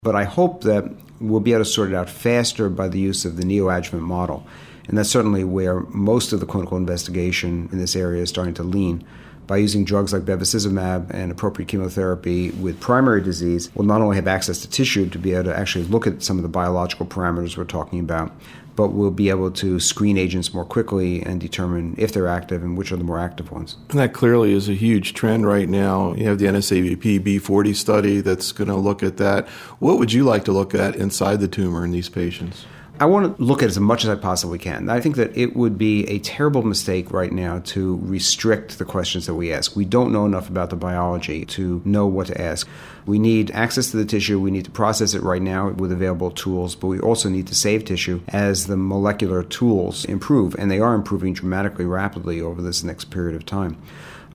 But I hope that we'll be able to sort it out faster by the use of the neoadjuvant model. And that's certainly where most of the clinical investigation in this area is starting to lean. By using drugs like bevacizumab and appropriate chemotherapy with primary disease, we'll not only have access to tissue to be able to actually look at some of the biological parameters we're talking about, but we'll be able to screen agents more quickly and determine if they're active and which are the more active ones. And that clearly is a huge trend right now. You have the NSABP B40 study that's going to look at that. What would you like to look at inside the tumor in these patients? I want to look at as much as I possibly can. I think that it would be a terrible mistake right now to restrict the questions that we ask. We don't know enough about the biology to know what to ask. We need access to the tissue. We need to process it right now with available tools, but we also need to save tissue as the molecular tools improve, and they are improving dramatically rapidly over this next period of time.